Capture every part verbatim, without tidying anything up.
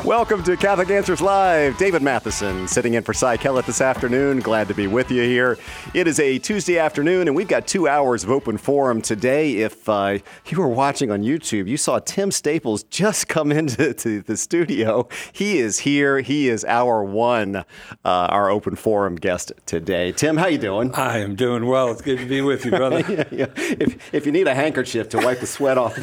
Welcome to Catholic Answers Live. David Matheson sitting in for Cy Kellett this afternoon. Glad to be with you here. It is a Tuesday afternoon, and we've got two hours of open forum today. If uh, you were watching on YouTube, you saw Tim Staples just come into to the studio. He is here. He is our one, uh, our open forum guest today. Tim, how you doing? I am doing well. It's good to be with you, brother. yeah, yeah. If, if you need a handkerchief to wipe the sweat off.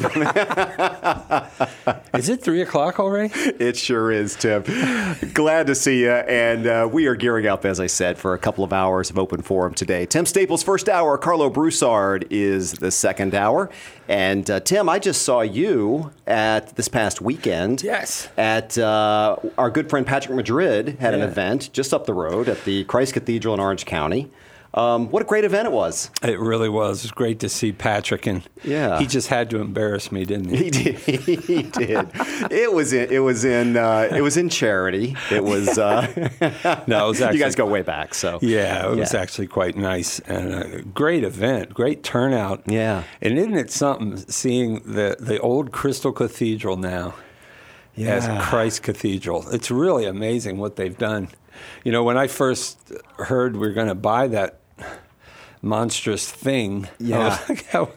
Is it three o'clock already? It sure is, Tim. Glad to see you. And uh, we are gearing up, as I said, for a couple of hours of open forum today. Tim Staples' first hour. Carlo Broussard is the second hour. And uh, Tim, I just saw you at this past weekend. Yes. At uh, our good friend Patrick Madrid had yeah. an event just up the road at the Christ Cathedral in Orange County. Um, what a great event it was. It really was. It was great to see Patrick, and yeah. he just had to embarrass me, didn't he? He did. He did. It was in. It was in. Uh, it was in charity. It was. Uh, no, it was actually. You guys go way back, so yeah, it was yeah. actually quite nice and a great event, great turnout. Yeah, and isn't it something seeing the the old Crystal Cathedral now yeah. as Christ Cathedral? It's really amazing what they've done. You know, when I first heard we were going to buy that monstrous thing, yeah. I was like, how,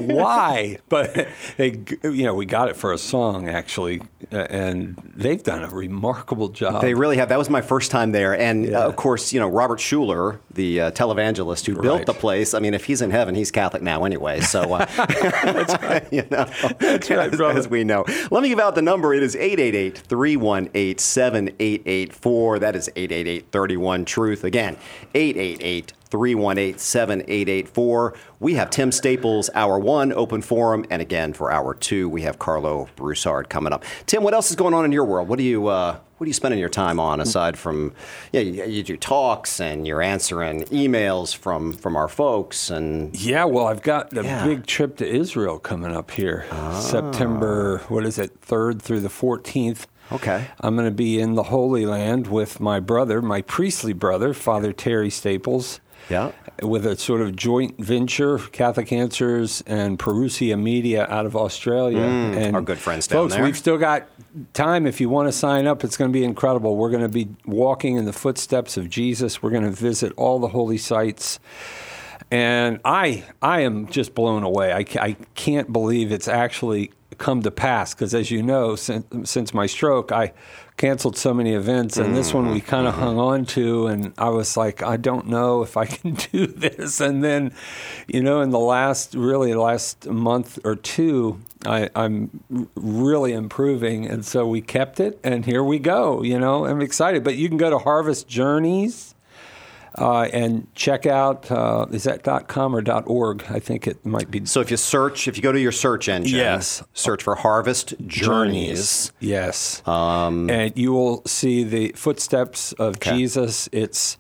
why? But they, you know, we got it for a song actually, and they've done a remarkable job. They really have. That was my first time there, and yeah. uh, of course, you know, Robert Schuller, the uh, televangelist who right. built the place. I mean, if he's in heaven, he's Catholic now anyway. So, uh, that's right. You know, that's right, as, brother. as we know. Let me give out the number. It is eight eight eight, three one eight, seven eight eight four. That is eight eight eight, three one, truth. Again, eight eight eight, three one eight, seven eight eight four. We have Tim Staples, hour one, open forum. And again, for hour two, we have Carlo Broussard coming up. Tim, what else is going on in your world? What do you uh, what are you spending your time on aside from, yeah, you, you do talks and you're answering emails from, from our folks? And yeah, well, I've got a yeah. big trip to Israel coming up here, ah. September, what is it, third through the fourteenth. Okay. I'm going to be in the Holy Land with my brother, my priestly brother, Father Terry Staples. Yeah. With a sort of joint venture, Catholic Answers and Perusia Media out of Australia. Mm, and our good friends down folks, there. We've still got time if you want to sign up. It's going to be incredible. We're going to be walking in the footsteps of Jesus. We're going to visit all the holy sites. And I I am just blown away. I, I can't believe it's actually come to pass because, as you know, since, since my stroke, I canceled so many events, and this one we kind of hung on to, and I was like, I don't know if I can do this. And then, you know, in the last, really last month or two, I, I'm really improving, and so we kept it, and here we go, you know. I'm excited. But you can go to Harvest Journeys Uh, and check out, uh, is that .com or .org? I think it might be. So if you search, if you go to your search engine, yes. search for Harvest Journeys. Yes. Um, and you will see the footsteps of okay. Jesus. It's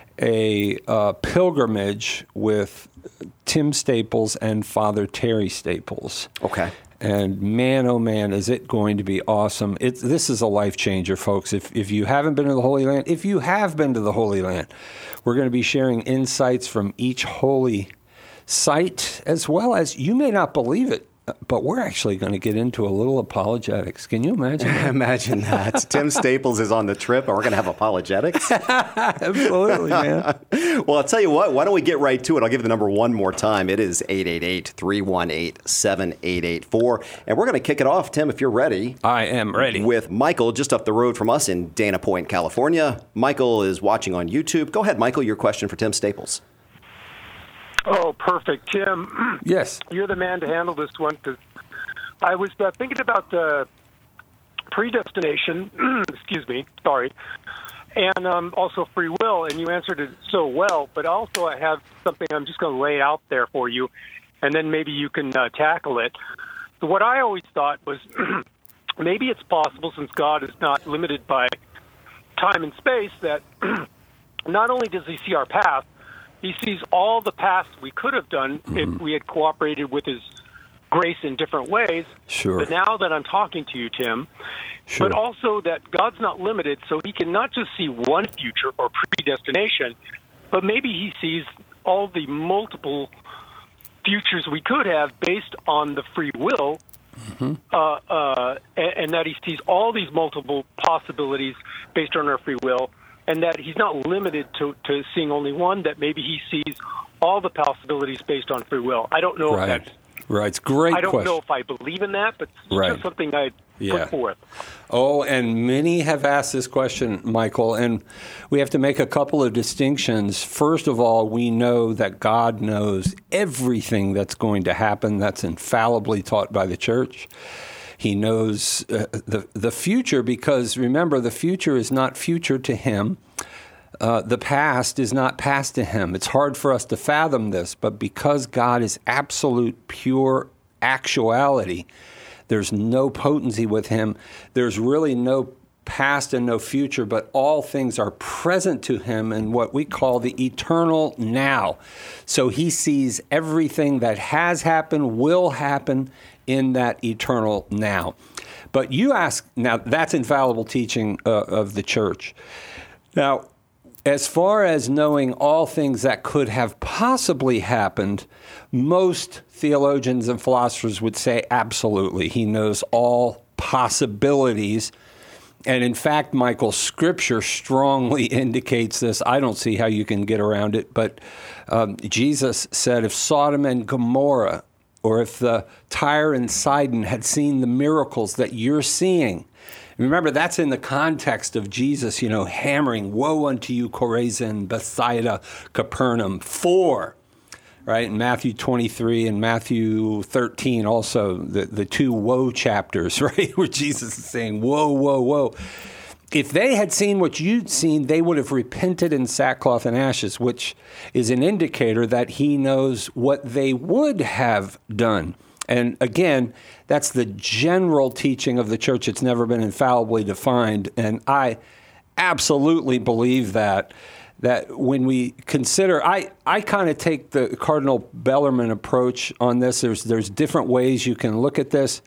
a uh, pilgrimage with Tim Staples and Father Terry Staples. Okay. And man, oh man, is it going to be awesome. It's, this is a life changer, folks. If, if you haven't been to the Holy Land, if you have been to the Holy Land, we're going to be sharing insights from each holy site, as well as, you may not believe it, but we're actually going to get into a little apologetics. Can you imagine that? Imagine that. Tim Staples is on the trip, and we're going to have apologetics? Absolutely, man. Well, I'll tell you what. Why don't we get right to it? I'll give you the number one more time. It is eight eight eight, three one eight, seven eight eight four. And we're going to kick it off, Tim, if you're ready. I am ready. With Michael just up the road from us in Dana Point, California. Michael is watching on YouTube. Go ahead, Michael, your question for Tim Staples. Oh, perfect. Tim, yes, you're the man to handle this one, because I was uh, thinking about the predestination, excuse me, sorry, and um, also free will, and you answered it so well, but also I have something I'm just going to lay out there for you, and then maybe you can uh, tackle it. So what I always thought was maybe it's possible, since God is not limited by time and space, that not only does he see our past, he sees all the past we could have done mm-hmm. if we had cooperated with his grace in different ways. Sure. But now that I'm talking to you, Tim, sure. but also that God's not limited, so he can not just see one future or predestination, but maybe he sees all the multiple futures we could have based on the free will mm-hmm. uh, uh, and, and that he sees all these multiple possibilities based on our free will, and that he's not limited to, to seeing only one, that maybe he sees all the possibilities based on free will. I don't know right. if that's... Right, it's a great I don't question. know if I believe in that, but it's right. just something I'd yeah. put forth. Oh, and many have asked this question, Michael, and we have to make a couple of distinctions. First of all, we know that God knows everything that's going to happen. That's infallibly taught by the church. He knows uh, the the future because, remember, the future is not future to him. Uh, the past is not past to him. It's hard for us to fathom this, but because God is absolute, pure actuality, there's no potency with him. There's really no past and no future, but all things are present to him in what we call the eternal now. So he sees everything that has happened, will happen in that eternal now. But you ask, now that's infallible teaching uh, of the church. Now, as far as knowing all things that could have possibly happened, most theologians and philosophers would say absolutely. He knows all possibilities. And in fact, Michael, Scripture strongly indicates this. I don't see how you can get around it. But um, Jesus said if Sodom and Gomorrah, or if the Tyre and Sidon had seen the miracles that you're seeing, remember, that's in the context of Jesus, you know, hammering, woe unto you, Chorazin, Bethsaida, Capernaum, for, right? In Matthew twenty-three and Matthew thirteen also, the, the two woe chapters, right? Where Jesus is saying, woe, woe, woe. If they had seen what you'd seen, they would have repented in sackcloth and ashes, which is an indicator that he knows what they would have done. And again, that's the general teaching of the church. It's never been infallibly defined. And I absolutely believe that, that when we consider, I, I kind of take the Cardinal Bellarmine approach on this. There's, there's different ways you can look at this.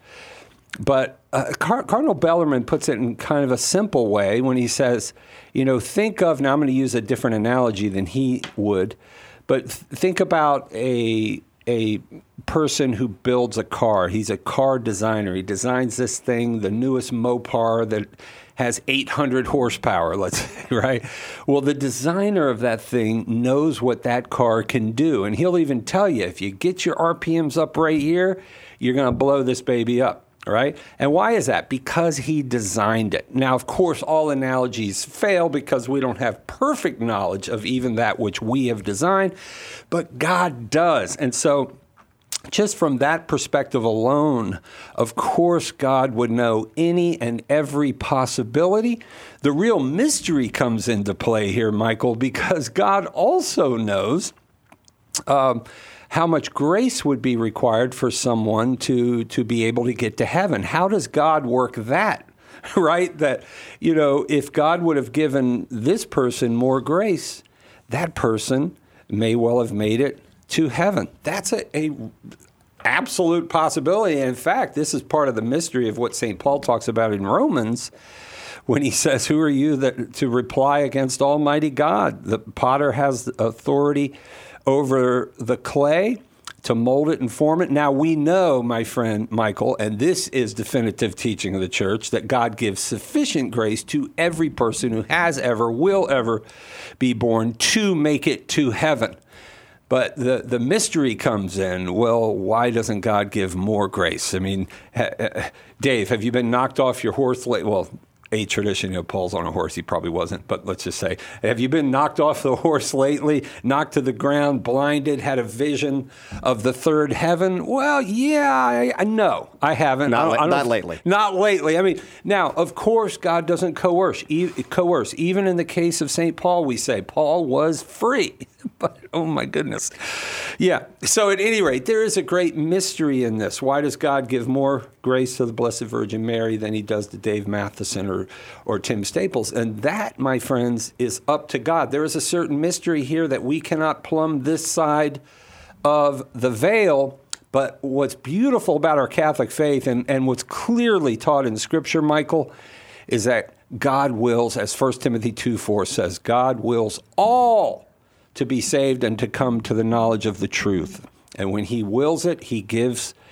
But uh, Car- Cardinal Bellarmine puts it in kind of a simple way when he says, you know, think of, now I'm going to use a different analogy than he would, but th- think about a a person who builds a car. He's a car designer. He designs this thing, the newest Mopar that has eight hundred horsepower, let's say, right? Well, the designer of that thing knows what that car can do. And he'll even tell you, if you get your R P Ms up right here, you're going to blow this baby up. Right? And why is that? Because he designed it. Now, of course, all analogies fail because we don't have perfect knowledge of even that which we have designed, but God does. And so just from that perspective alone, of course, God would know any and every possibility. The real mystery comes into play here, Michael, because God also knows um, how much grace would be required for someone to, to be able to get to heaven. How does God work that, right? That, you know, if God would have given this person more grace, that person may well have made it to heaven. That's a, a absolute possibility. And in fact, this is part of the mystery of what Saint Paul talks about in Romans when he says, who are you that to reply against Almighty God? The potter has authority over the clay to mold it and form it. Now we know, my friend Michael, and this is definitive teaching of the church, that God gives sufficient grace to every person who has ever, will ever be born to make it to heaven. But the, the mystery comes in, well, why doesn't God give more grace? I mean, ha, Dave, have you been knocked off your horse lately? Well, a tradition, you know, Paul's on a horse. He probably wasn't, but let's just say, have you been knocked off the horse lately, knocked to the ground, blinded, had a vision of the third heaven? Well, yeah, I, I no, I haven't. Not, I don't, I don't, not lately. Not lately. I mean, now, of course, God doesn't coerce. E- coerce. Even in the case of Saint Paul, we say Paul was free. But, oh, my goodness. Yeah. So at any rate, there is a great mystery in this. Why does God give more grace to the Blessed Virgin Mary than he does to Dave Matheson or, or Tim Staples? And that, my friends, is up to God. There is a certain mystery here that we cannot plumb this side of the veil. But what's beautiful about our Catholic faith and, and what's clearly taught in Scripture, Michael, is that God wills, as First Timothy two four says, God wills all to be saved and to come to the knowledge of the truth. And when he wills it, he gives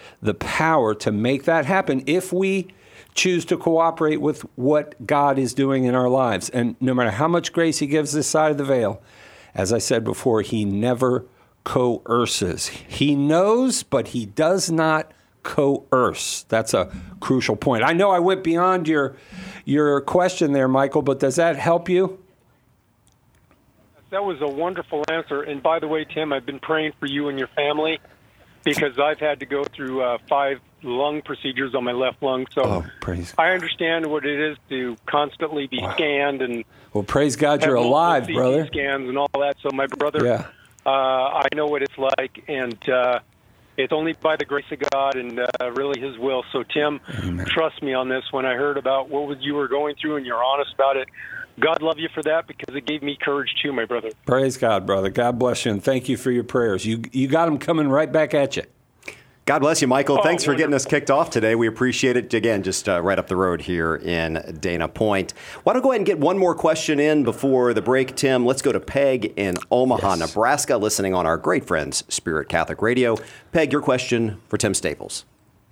the power to make that happen if we choose to cooperate with what God is doing in our lives. And no matter how much grace he gives this side of the veil, as I said before, he never coerces. He knows, but he does not coerce. That's a crucial point. I know I went beyond your your question there, Michael, but does that help you? That was a wonderful answer. And by the way, Tim, I've been praying for you and your family because I've had to go through uh, five lung procedures on my left lung. So oh, praise I understand what it is to constantly be wow. scanned. And well, praise God you're alive, C T brother. Scans and all that. So my brother, yeah. uh, I know what it's like. And uh, it's only by the grace of God and uh, really his will. So, Tim, Amen. Trust me on this. When I heard about what you were going through and you're honest about it, God love you for that because it gave me courage too, my brother. Praise God, brother. God bless you, and thank you for your prayers. You you got them coming right back at you. God bless you, Michael. Oh, Thanks for wonderful. getting us kicked off today. We appreciate it. Again, just uh, right up the road here in Dana Point. Why don't we go ahead and get one more question in before the break, Tim? Let's go to Peg in Omaha, yes. Nebraska, listening on our great friends, Spirit Catholic Radio. Peg, your question for Tim Staples.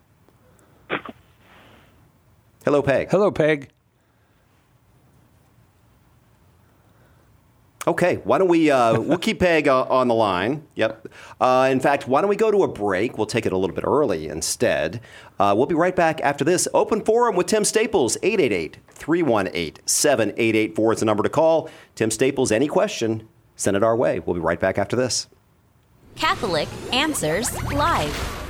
Hello, Peg. Hello, Peg. Okay, why don't we, uh, we'll keep Peg uh, on the line. Yep. Uh, in fact, why don't we go to a break? We'll take it a little bit early instead. Uh, we'll be right back after this. Open Forum with Tim Staples, eight eight eight, three one eight, seven eight eight four is the number to call. Tim Staples, any question, send it our way. We'll be right back after this. Catholic Answers Live.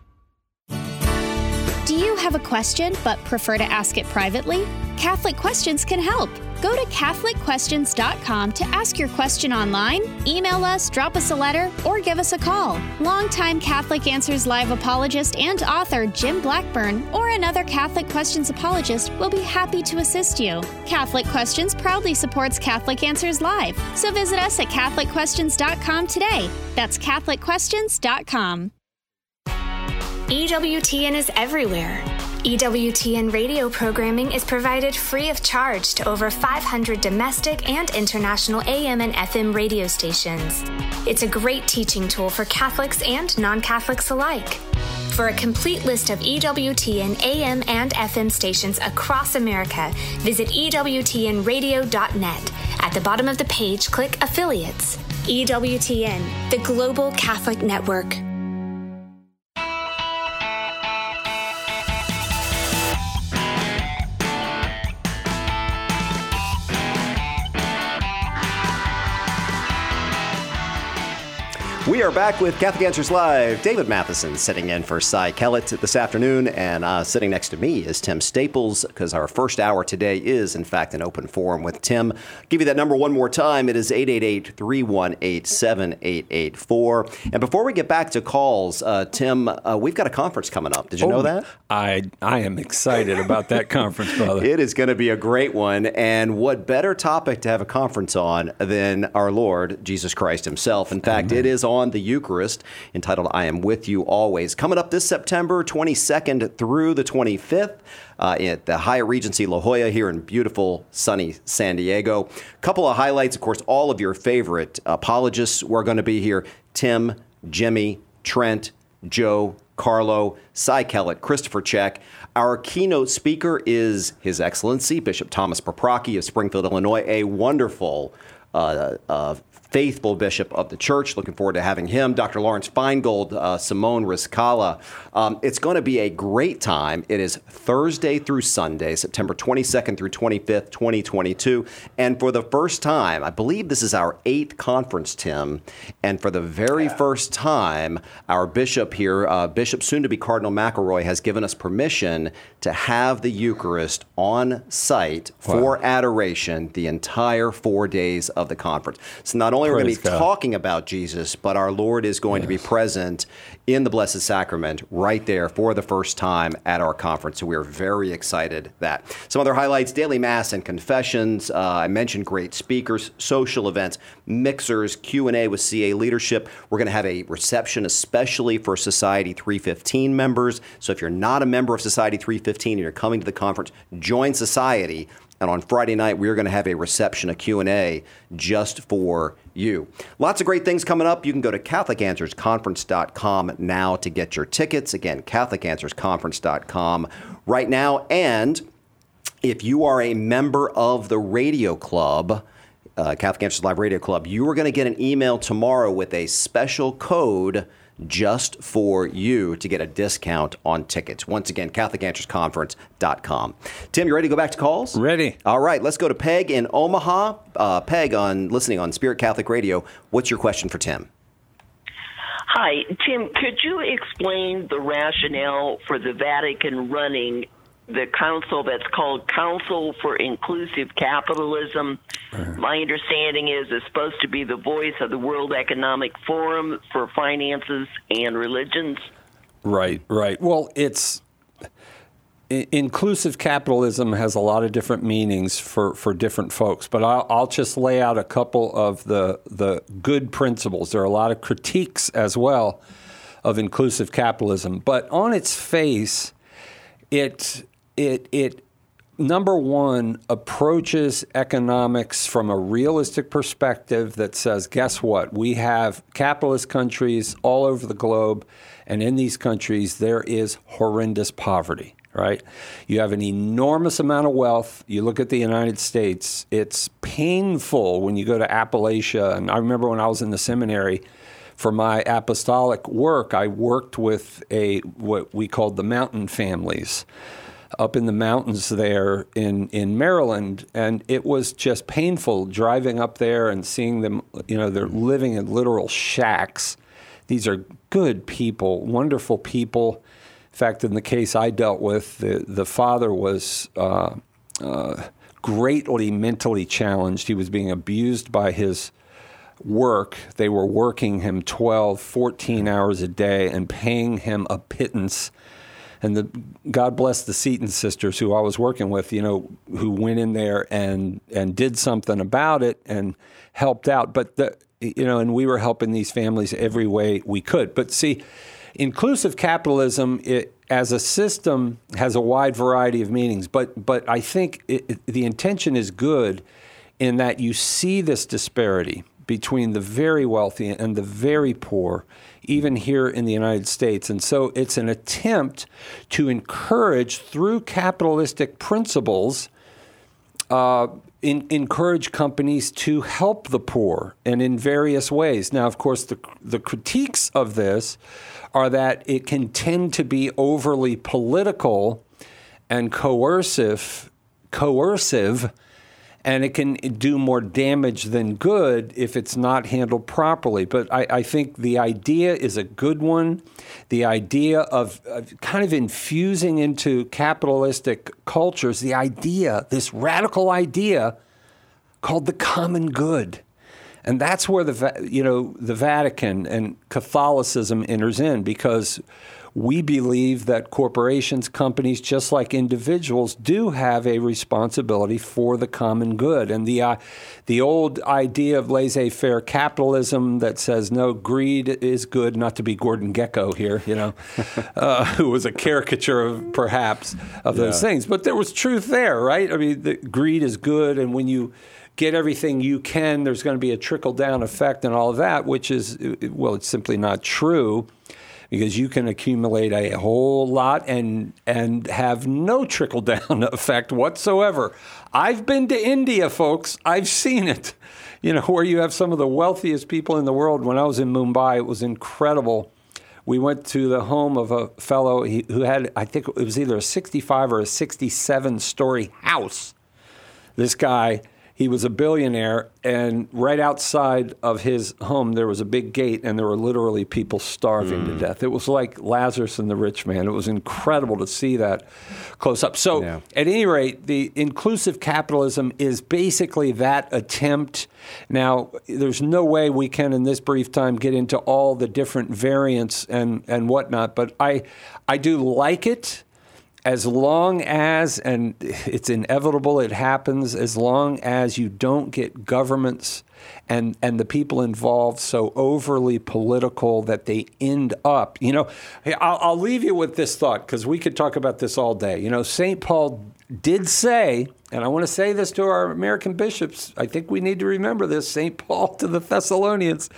Do you have a question but prefer to ask it privately? Catholic Questions can help. Go to Catholic Questions dot com to ask your question online, email us, drop us a letter, or give us a call. Longtime Catholic Answers Live apologist and author Jim Blackburn or another Catholic Questions apologist will be happy to assist you. Catholic Questions proudly supports Catholic Answers Live, so visit us at Catholic Questions dot com today. That's Catholic Questions dot com. E W T N is everywhere. E W T N radio programming is provided free of charge to over five hundred domestic and international A M and F M radio stations. It's a great teaching tool for Catholics and non-Catholics alike. For a complete list of E W T N A M and F M stations across America, visit E W T N radio dot net. At the bottom of the page, click Affiliates. E W T N, the Global Catholic Network. We are back with Catholic Answers Live. David Matheson sitting in for Cy Kellett this afternoon, and uh, sitting next to me is Tim Staples, because our first hour today is, in fact, an open forum with Tim. Give you that number one more time. It is eight eight eight, three one eight, seven eight eight four. And before we get back to calls, uh, Tim, uh, we've got a conference coming up. Did you oh, know that? I I am excited about that conference, brother. It is going to be a great one, and what better topic to have a conference on than our Lord Jesus Christ himself. In fact, Amen. It is on the Eucharist, entitled I Am With You Always. Coming up this September twenty-second through the twenty-fifth uh, at the Hyatt Regency La Jolla here in beautiful, sunny San Diego. Couple of highlights, of course, all of your favorite apologists were going to be here. Tim, Jimmy, Trent, Joe, Carlo, Cy Kellett, Christopher Check. Our keynote speaker is His Excellency, Bishop Thomas Paprocki of Springfield, Illinois, a wonderful uh, uh, faithful bishop of the church. Looking forward to having him. Doctor Lawrence Feingold, uh, Simone Rizcala. Um, it's going to be a great time. It is Thursday through Sunday, September twenty-second through twenty-fifth, twenty twenty-two. And for the first time, I believe this is our eighth conference, Tim. And for the very yeah. first time, our bishop here, uh, Bishop soon-to-be Cardinal McElroy, has given us permission to have the Eucharist on site for wow. adoration the entire four days of the conference. So not only are we going to be God. talking about Jesus, but our Lord is going yes. to be present in the Blessed Sacrament right there for the first time at our conference. So we are very excited that. Some other highlights, daily Mass and confessions. Uh, I mentioned great speakers, social events, mixers, Q and A with C A leadership. We're going to have a reception especially for Society three fifteen members. So if you're not a member of Society three fifteen and you're coming to the conference, join Society And on Friday night, we're going to have a reception, a Q and A, just for you. Lots of great things coming up. You can go to Catholic Answers Conference dot com now to get your tickets. Again, Catholic Answers Conference dot com right now. And if you are a member of the radio club, uh, Catholic Answers Live Radio Club, you are going to get an email tomorrow with a special code just for you to get a discount on tickets. Once again, Catholic Answers Conference dot com. Tim, you ready to go back to calls? Ready. All right, let's go to Peg in Omaha. Uh, Peg, on listening on Spirit Catholic Radio. What's your question for Tim? Hi, Tim, could you explain the rationale for the Vatican running the council that's called Council for Inclusive Capitalism? Uh-huh. My understanding is it's supposed to be the voice of the World Economic Forum for finances and religions. Right, right. Well, it's I- inclusive capitalism has a lot of different meanings for, for different folks, but I'll, I'll just lay out a couple of the the good principles. There are a lot of critiques as well of inclusive capitalism, but on its face, it it it number one approaches economics from a realistic perspective that says, guess what? We have capitalist countries all over the globe, and in these countries there is horrendous poverty. Right? You have an enormous amount of wealth. You look at the United States, it's painful when you go to Appalachia. And I remember when I was in the seminary for my apostolic work, I worked with a what we called the mountain families up in the mountains there in, in Maryland. And it was just painful driving up there and seeing them, you know, they're living in literal shacks. These are good people, wonderful people. In fact, in the case I dealt with, the, the father was uh, uh, greatly mentally challenged. He was being abused by his work. They were working him twelve, fourteen hours a day and paying him a pittance. And the, God bless the Seton sisters who I was working with, you know, who went in there and, and did something about it and helped out. But, the, you know, and we were helping these families every way we could. But see, inclusive capitalism, it, as a system, has a wide variety of meanings, but but I think it, it, the intention is good in that you see this disparity between the very wealthy and the very poor, even here in the United States. And so it's an attempt to encourage, through capitalistic principles, uh, in, encourage companies to help the poor, and in various ways. Now, of course, the the critiques of this are that it can tend to be overly political and coercive, coercive, and it can do more damage than good if it's not handled properly. But I, I think the idea is a good one. The idea of, of kind of infusing into capitalistic cultures the idea, this radical idea called the common good. And that's where the you know the Vatican and Catholicism enters in, because we believe that corporations, companies, just like individuals, do have a responsibility for the common good. And the uh, the old idea of laissez-faire capitalism that says no, greed is good, not to be Gordon Gekko here, you know, uh, who was a caricature of perhaps of yeah. those things, but there was truth there, right? I mean, the, greed is good, and when you get everything you can, there's going to be a trickle-down effect and all of that, which is, well, it's simply not true, because you can accumulate a whole lot and and have no trickle-down effect whatsoever. I've been to India, folks. I've seen it, you know, where you have some of the wealthiest people in the world. When I was in Mumbai, it was incredible. We went to the home of a fellow who had, I think it was either a sixty-five or a sixty-seven story house. This guy, he was a billionaire, and right outside of his home, there was a big gate, and there were literally people starving mm. to death. It was like Lazarus and the rich man. It was incredible to see that close up. So yeah. at any rate, the inclusive capitalism is basically that attempt. Now, there's no way we can, in this brief time, get into all the different variants and, and whatnot, but I I do like it. As long as, and it's inevitable, it happens, as long as you don't get governments and, and the people involved so overly political that they end up, you know, I'll, I'll leave you with this thought, because we could talk about this all day. You know, Saint Paul did say, and I want to say this to our American bishops, I think we need to remember this, Saint Paul to the Thessalonians,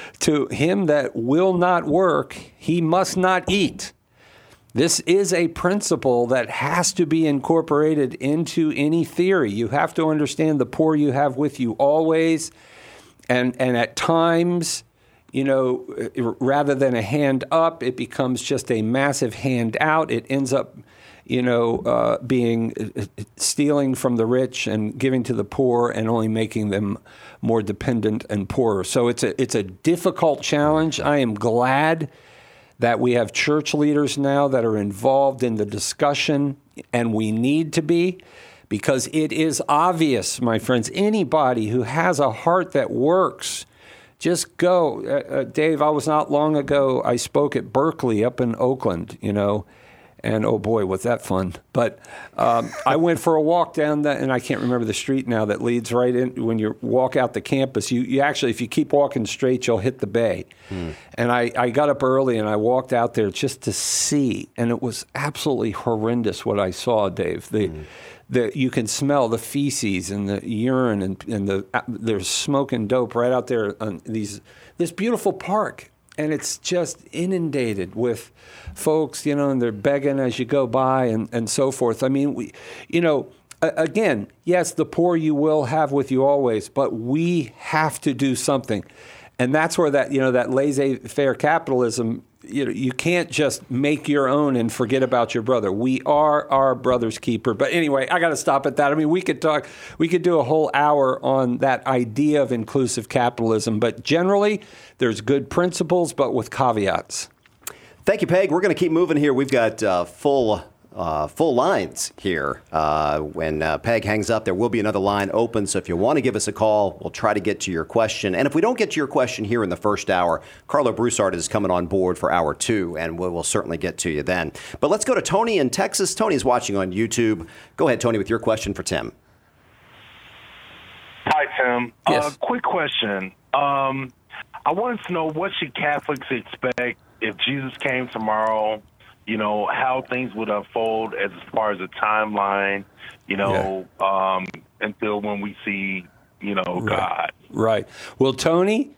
to him that will not work, he must not eat. This is a principle that has to be incorporated into any theory. You have to understand the poor you have with you always, and and at times, you know, rather than a hand up, it becomes just a massive hand out. It ends up, you know, uh, being uh, stealing from the rich and giving to the poor and only making them more dependent and poorer. So it's a it's a difficult challenge. I am glad that we have church leaders now that are involved in the discussion, and we need to be, because it is obvious, my friends, anybody who has a heart that works, just go. Uh, uh, Dave, I was not long ago, I spoke at Berkeley up in Oakland, you know, and oh boy, was that fun. But um, I went for a walk down that, and I can't remember the street now that leads right in. When you walk out the campus, you, you actually, if you keep walking straight, you'll hit the bay. Hmm. And I, I got up early and I walked out there just to see, and it was absolutely horrendous what I saw, Dave. The, hmm. the you can smell the feces and the urine, and, and the there's smoking dope right out there on these this beautiful park. And it's just inundated with folks, you know, and they're begging as you go by and, and so forth. I mean, we, you know, again, yes, the poor you will have with you always, but we have to do something. And that's where that, you know, that laissez-faire capitalism, you know, you can't just make your own and forget about your brother. We are our brother's keeper. But anyway, I got to stop at that. I mean, we could talk, we could do a whole hour on that idea of inclusive capitalism. But generally, there's good principles, but with caveats. Thank you, Peg. We're going to keep moving here. We've got uh, full uh, full lines here. Uh, when uh, Peg hangs up, there will be another line open. So if you want to give us a call, we'll try to get to your question. And if we don't get to your question here in the first hour, Carlo Broussard is coming on board for hour two, and we'll, we'll certainly get to you then. But let's go to Tony in Texas. Tony's watching on YouTube. Go ahead, Tony, with your question for Tim. Hi, Tim. Yes. Uh, quick question. Um, I wanted to know, what should Catholics expect if Jesus came tomorrow? You know, how things would unfold as far as a timeline, you know, yeah. um, until when we see, you know, right. God. Right. Well, Tony,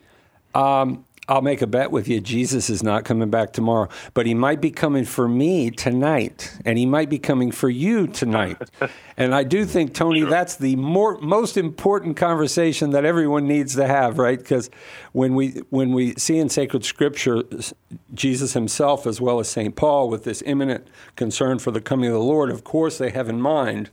um, I'll make a bet with you. Jesus is not coming back tomorrow, but he might be coming for me tonight, and he might be coming for you tonight. And I do think, Tony, sure. that's the more, most important conversation that everyone needs to have, right? Because when we when we see in sacred scripture, Jesus himself, as well as Saint Paul, with this imminent concern for the coming of the Lord, of course they have in mind,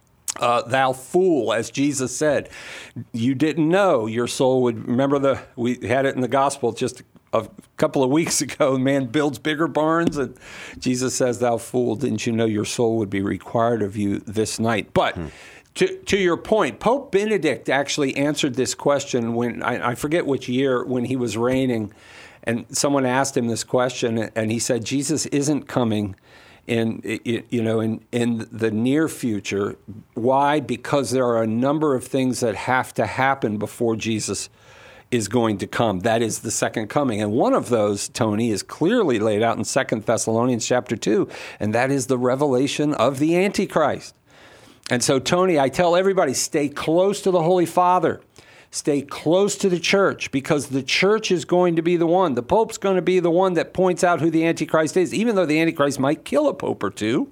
Uh, thou fool, as Jesus said, you didn't know your soul would, remember the, we had it in the gospel just a couple of weeks ago, man builds bigger barns, and Jesus says, thou fool, didn't you know your soul would be required of you this night? But hmm. to, to your point, Pope Benedict actually answered this question when, I, I forget which year, when he was reigning, and someone asked him this question, and he said, Jesus isn't coming in, you know, in, in the near future. Why? Because there are a number of things that have to happen before Jesus is going to come. That is the second coming. And one of those, Tony, is clearly laid out in Second Thessalonians chapter two, and that is the revelation of the Antichrist. And so, Tony, I tell everybody, stay close to the Holy Father. Stay close to the church, because the church is going to be the one. The Pope's going to be the one that points out who the Antichrist is, even though the Antichrist might kill a Pope or two.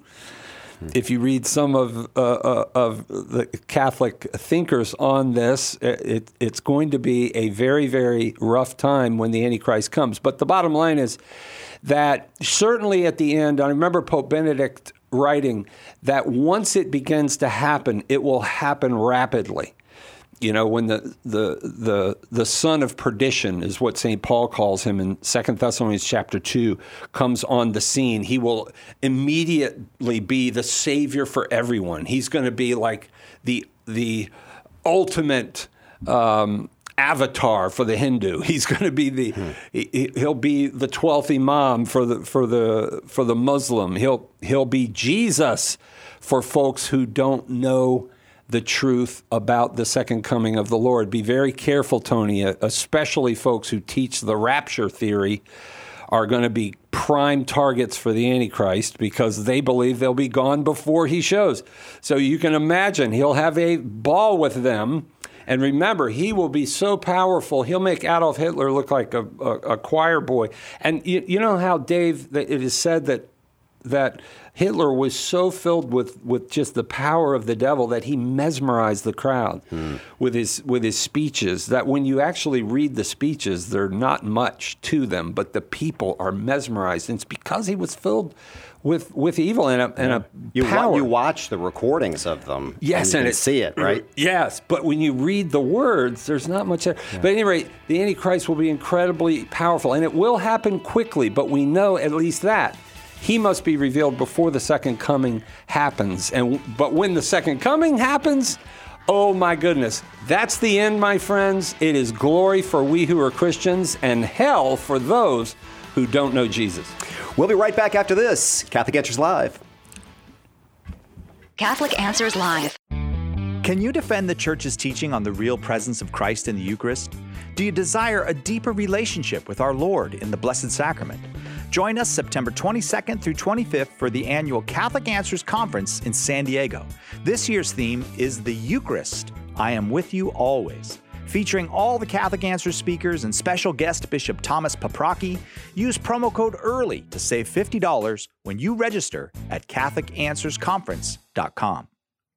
If you read some of uh, uh, of the Catholic thinkers on this, it, it's going to be a very, very rough time when the Antichrist comes. But the bottom line is that certainly at the end, I remember Pope Benedict writing that once it begins to happen, it will happen rapidly. You know, when the, the the the son of perdition is what Saint Paul calls him in Second Thessalonians chapter two, comes on the scene, he will immediately be the savior for everyone. He's going to be like the the ultimate um, avatar for the Hindu. He's going to be the hmm. he, he'll be the twelfth imam for the for the for the Muslim. He'll he'll be Jesus for folks who don't know the truth about the second coming of the Lord. Be very careful, Tony, especially folks who teach the rapture theory are going to be prime targets for the Antichrist because they believe they'll be gone before he shows. So you can imagine he'll have a ball with them. And remember, he will be so powerful, he'll make Adolf Hitler look like a, a, a choir boy. And you, you know how, Dave, it is said that that Hitler was so filled with, with just the power of the devil that he mesmerized the crowd mm. with his with his speeches, that when you actually read the speeches, they're not much to them, but the people are mesmerized. And it's because he was filled with with evil and a, and a you power. Wa- you watch the recordings of them. Yes, and you and can it, see it, right? Yes, but when you read the words, there's not much there. Yeah. But at any rate, the Antichrist will be incredibly powerful, and it will happen quickly, but we know at least that. He must be revealed before the second coming happens. And but when the second coming happens, oh my goodness, that's the end, my friends. It is glory for we who are Christians and hell for those who don't know Jesus. We'll be right back after this. Catholic Answers Live. Catholic Answers Live. Can you defend the Church's teaching on the real presence of Christ in the Eucharist? Do you desire a deeper relationship with our Lord in the Blessed Sacrament? Join us September twenty-second through twenty-fifth for the annual Catholic Answers Conference in San Diego. This year's theme is the Eucharist, I Am With You Always. Featuring all the Catholic Answers speakers and special guest Bishop Thomas Paprocki, use promo code EARLY to save fifty dollars when you register at Catholic Answers Conference dot com.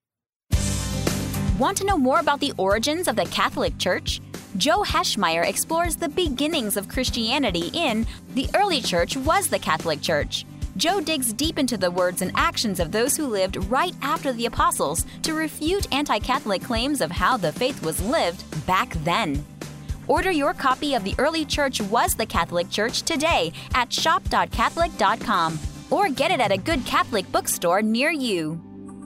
Want to know more about the origins of the Catholic Church? Joe Heschmeyer explores the beginnings of Christianity in The Early Church Was the Catholic Church. Joe digs deep into the words and actions of those who lived right after the apostles to refute anti-Catholic claims of how the faith was lived back then. Order your copy of The Early Church Was the Catholic Church today at shop dot catholic dot com or get it at a good Catholic bookstore near you.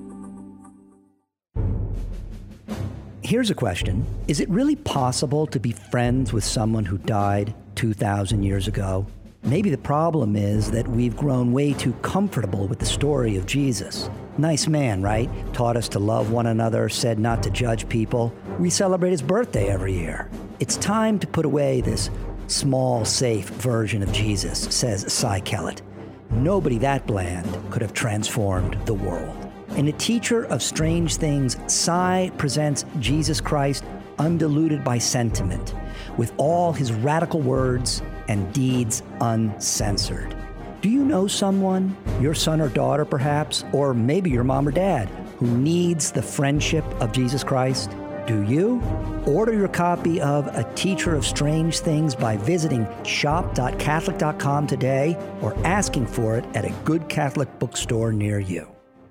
Here's a question. Is it really possible to be friends with someone who died two thousand years ago? Maybe the problem is that we've grown way too comfortable with the story of Jesus. Nice man, right? Taught us to love one another, said not to judge people. We celebrate his birthday every year. It's time to put away this small, safe version of Jesus, says Cy Kellett. Nobody that bland could have transformed the world. In A Teacher of Strange Things, Cy presents Jesus Christ undiluted by sentiment, with all his radical words and deeds uncensored. Do you know someone, your son or daughter perhaps, or maybe your mom or dad, who needs the friendship of Jesus Christ? Do you? Order your copy of A Teacher of Strange Things by visiting shop dot catholic dot com today or asking for it at a good Catholic bookstore near you.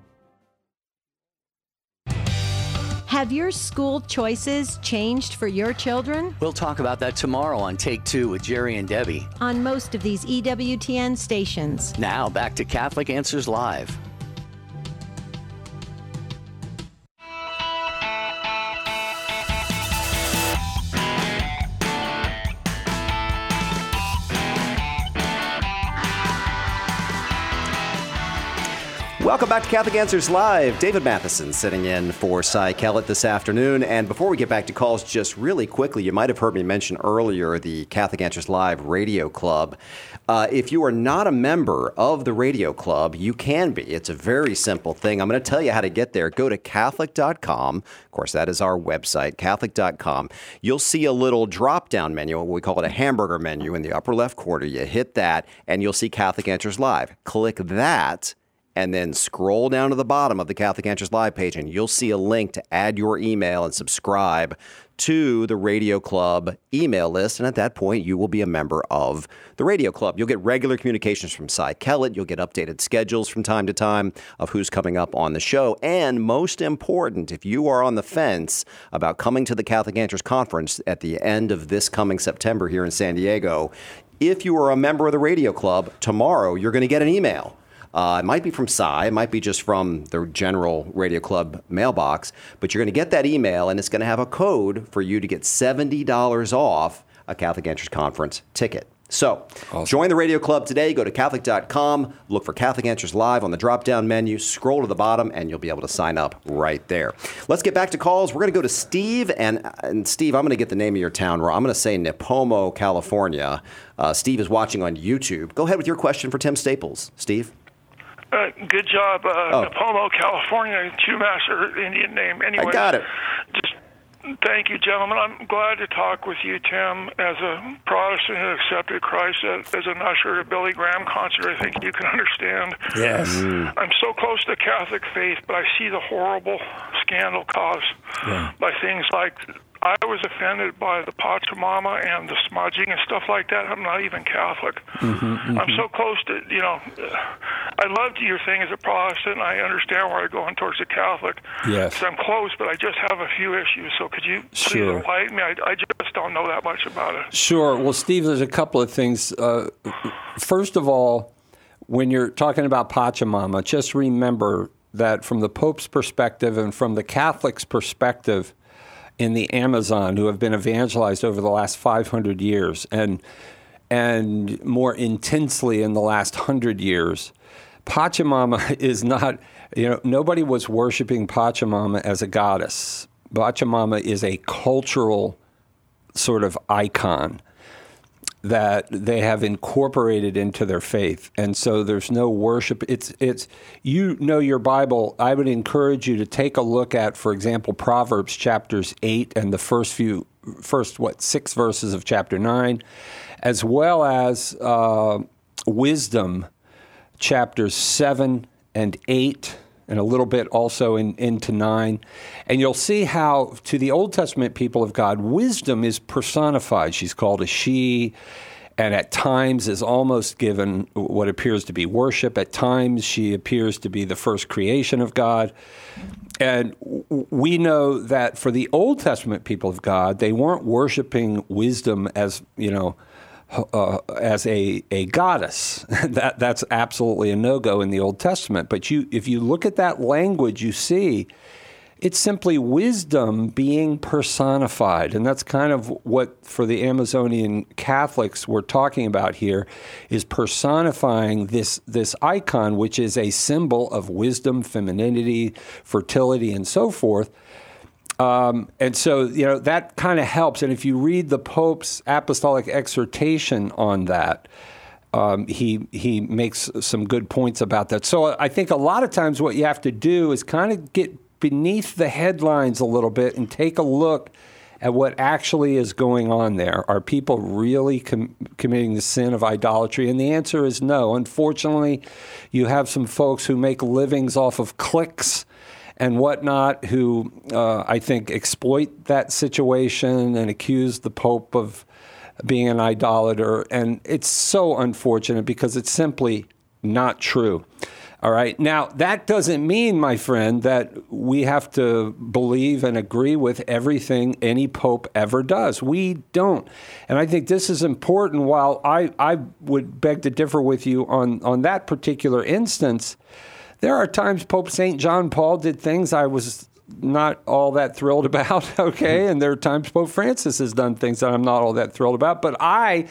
Have your school choices changed for your children? We'll talk about that tomorrow on Take Two with Jerry and Debbie. On most of these E W T N stations. Now back to Catholic Answers Live. Welcome back to Catholic Answers Live. David Matheson sitting in for Cy Kellett this afternoon. And before we get back to calls, just really quickly, you might have heard me mention earlier the Catholic Answers Live Radio Club. Uh, if you are not a member of the Radio Club, you can be. It's a very simple thing. I'm going to tell you how to get there. Go to Catholic dot com. Of course, that is our website, Catholic dot com. You'll see a little drop-down menu. We call it a hamburger menu in the upper left corner. You hit that, and you'll see Catholic Answers Live. Click that, and then scroll down to the bottom of the Catholic Answers Live page, and you'll see a link to add your email and subscribe to the Radio Club email list. And at that point, you will be a member of the Radio Club. You'll get regular communications from Cy Kellett. You'll get updated schedules from time to time of who's coming up on the show. And most important, if you are on the fence about coming to the Catholic Answers Conference at the end of this coming September here in San Diego, if you are a member of the Radio Club, tomorrow you're going to get an email. Uh, it might be from Cy, it might be just from the general Radio Club mailbox, but you're going to get that email, and it's going to have a code for you to get seventy dollars off a Catholic Answers Conference ticket. So awesome. Join the radio club today. Go to Catholic dot com, look for Catholic Answers Live on the drop-down menu, scroll to the bottom, and you'll be able to sign up right there. Let's get back to calls. We're going to go to Steve. And, and Steve, I'm going to get the name of your town wrong. I'm going to say Nipomo, California. Uh, Steve is watching on YouTube. Go ahead with your question for Tim Staples. Steve? Uh, good job. Uh, oh. Nipomo, California, two-master Indian name. Anyway, I got it. Just thank you, gentlemen. I'm glad to talk with you, Tim. As a Protestant who accepted Christ as, as an usher at a Billy Graham concert, I think you can understand. Yes. Mm. I'm so close to the Catholic faith, but I see the horrible scandal caused yeah. by things like... I was offended by the Pachamama and the smudging and stuff like that. I'm not even Catholic. Mm-hmm, mm-hmm. I'm so close to, you know, I loved your thing as a Protestant. I understand where I'm going towards the Catholic. Yes. I'm close, but I just have a few issues. So could you please sure. enlighten me? I, I just don't know that much about it. Sure. Well, Steve, there's a couple of things. Uh, first of all, when you're talking about Pachamama, just remember that from the Pope's perspective and from the Catholic's perspective, in the Amazon, who have been evangelized over the last five hundred years and and more intensely in the last one hundred years, Pachamama is not, you know, nobody was worshiping Pachamama as a goddess. Pachamama is a cultural sort of icon that they have incorporated into their faith. And so there's no worship. It's, it's, you know your Bible. I would encourage you to take a look at, for example, Proverbs chapters eight and the first few, first, what, six verses of chapter nine, as well as uh, Wisdom chapters seven and eight, and a little bit also in, into nine. And you'll see how, to the Old Testament people of God, wisdom is personified. She's called a she, and at times is almost given what appears to be worship. At times she appears to be the first creation of God. And we know that for the Old Testament people of God, they weren't worshiping wisdom as, you know, Uh, as a, a goddess. that that's absolutely a no-go in the Old Testament. But you, if you look at that language, you see it's simply wisdom being personified. And that's kind of what, for the Amazonian Catholics, we're talking about here, is personifying this, this icon, which is a symbol of wisdom, femininity, fertility, and so forth. Um, and so, you know, that kind of helps. And if you read the Pope's apostolic exhortation on that, um, he he makes some good points about that. So I think a lot of times what you have to do is kind of get beneath the headlines a little bit and take a look at what actually is going on there. Are people really com- committing the sin of idolatry? And the answer is no. Unfortunately, you have some folks who make livings off of clicks and whatnot, who uh, I think exploit that situation and accuse the Pope of being an idolater. And it's so unfortunate because it's simply not true. All right. Now, that doesn't mean, my friend, that we have to believe and agree with everything any pope ever does. We don't. And I think this is important. While I, I would beg to differ with you on, on that particular instance, there are times Pope Saint John Paul did things I was not all that thrilled about, okay? And there are times Pope Francis has done things that I'm not all that thrilled about. But I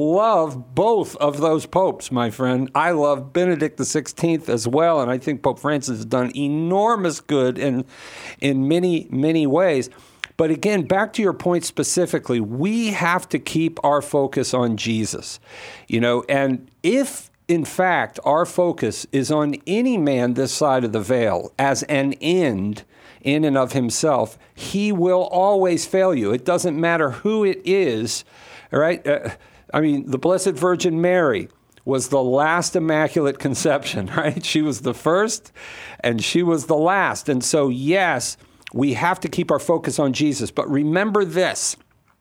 love both of those popes, my friend. I love Benedict the sixteenth as well, and I think Pope Francis has done enormous good in, in many, many ways. But again, back to your point specifically, we have to keep our focus on Jesus, you know, and if in fact, our focus is on any man this side of the veil as an end in and of himself, he will always fail you. It doesn't matter who it is, all right? Uh, I mean, the Blessed Virgin Mary was the last Immaculate Conception, right? She was the first and she was the last. And so, yes, we have to keep our focus on Jesus. But remember this.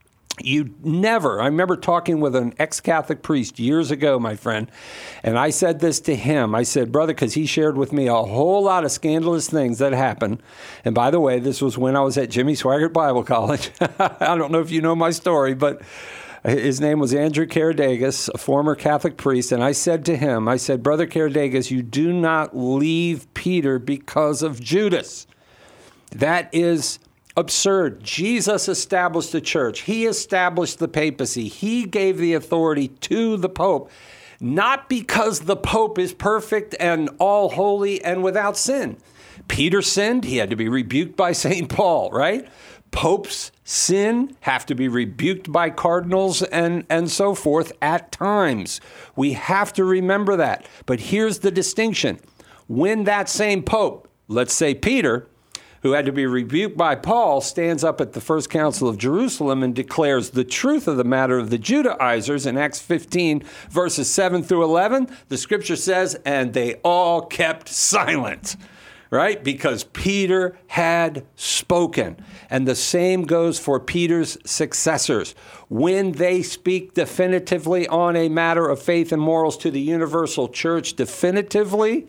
You never, I remember talking with an ex-Catholic priest years ago, my friend, and I said this to him. I said, brother, because he shared with me a whole lot of scandalous things that happened. And by the way, this was when I was at Jimmy Swaggart Bible College. I don't know if you know my story, but his name was Andrew Caradegas, a former Catholic priest. And I said to him, I said, Brother Caradegas, you do not leave Peter because of Judas. That is Absurd. Jesus established the church. He established the papacy. He gave the authority to the Pope, not because the Pope is perfect and all holy and without sin. Peter sinned. He had to be rebuked by Saint Paul, right? Popes sin, have to be rebuked by cardinals and, and so forth at times. We have to remember that. But here's the distinction. When that same Pope, let's say Peter, who had to be rebuked by Paul, stands up at the First Council of Jerusalem and declares the truth of the matter of the Judaizers in Acts fifteen, verses seven through eleven, the scripture says, and they all kept silent, right? Because Peter had spoken. And the same goes for Peter's successors. When they speak definitively on a matter of faith and morals to the universal church definitively,